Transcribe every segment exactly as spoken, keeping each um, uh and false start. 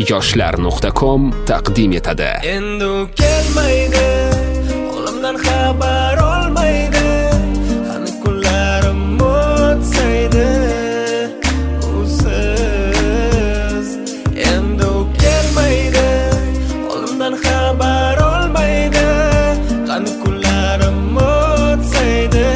yoshlar nuqta com taqdim etadi. Endi u kelmaydi, olamdan xabar olmaydi. Qani kunlarim o'tsaydi, usiz. Endi u kelmaydi, olamdan xabar olmaydi. Qani kunlarim o'tsaydi,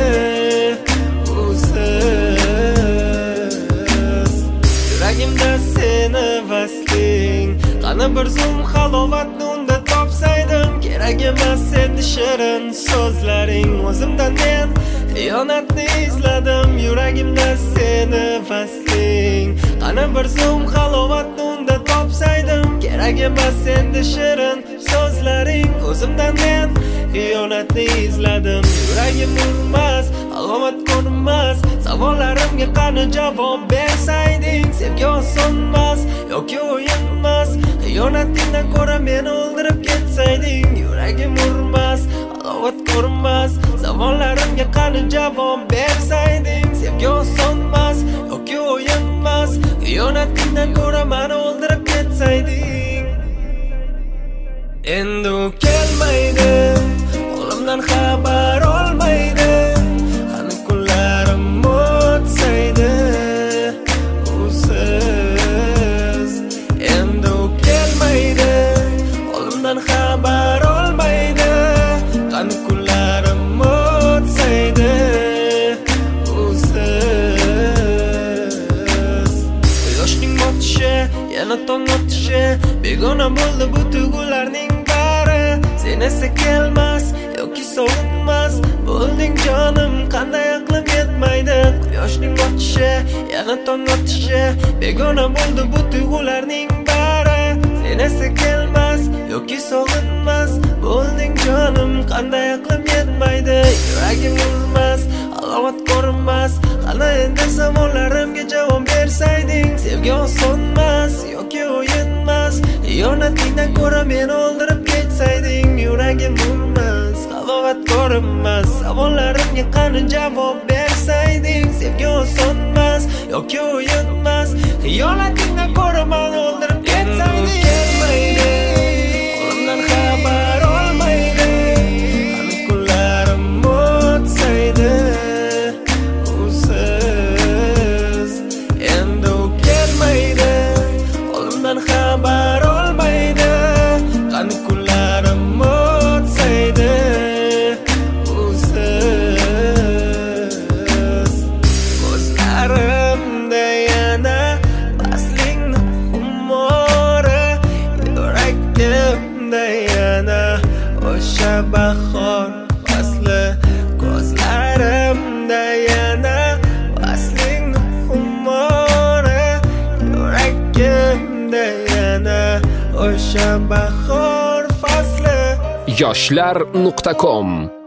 usiz. Yuragimda seni vasling, qani bir zum halovatni unda topsaydim. Kerak emas endi shirin so'zlaring, o'zimdan men xiyonatni izladim. Yuragimda seni vasling, qani bir zum halovatni unda topsaydim. Kerak emas endi shirin so'zlaring, o'zimdan men xiyonatni izladim. Yuragim urmas, halovat ko'rmas, savollarimga qani javob bersayding. Sevgi osonmas yoki o'yinmas, xiyonatingdan ko'ra meni o'ldirib ketsayding. Yuragim urmas, halovat ko'rmas, savollarimga qani javob bersayding. Sevgi osonmas yoki o'yinmas, xiyonatingdan ko'ra meni o'ldirib ketsayding. Endi u kelmaydi, olamdan xabar olmaydi. Qani kunlarim o'tsaydi, usiz. Endi u kelmaydi, olamdan xabar olmaydi. Qani kunlarim o'tsaydi, usiz. Quyoshning botishi, yana tong otishi, begona bo'ldi bu tuyg'ularning bari. Sen esa kelmas yoki sovunmas bo'lding jonim, qanday aqlim yetmaydi. Quyoshning botishi, yana tong otishi, begona bo'ldi bu tuyg'ularning bari. Sen esa kelmas yoki sovunmas bo'lding jonim, qanday aqlim yetmaydi. Yuragim urmas, halovat ko'rmas, qani endi savollarimga javob bersayding. Sevgi osonmas yoki o'yinmas, xiyonatingdan ko'ra meni o'ldirib ketsayding. Yuragim urmas, halovat ko'rmas, savollarimga qani javob bersayding. Sevgi osonmas yoki o'yinmas, xiyonatingdan ko'ra meni o'ldirib ketsayding. Kelmaydi, olamdan xabar olmaydi. Qani kunlarim o'tsaydi, usiz. Endi u kelmaydi, olamdan xabar olmaydi. Qani kunlarim o'tsaydi, usiz. Ko'zlarimda yana vaslingni xumori, yuragimda yana o'sha bahor fasli. Ko'zlarimda yana vaslingni xumori, yuragimda yana o'sha bahor fasli. yoshlar nuqta com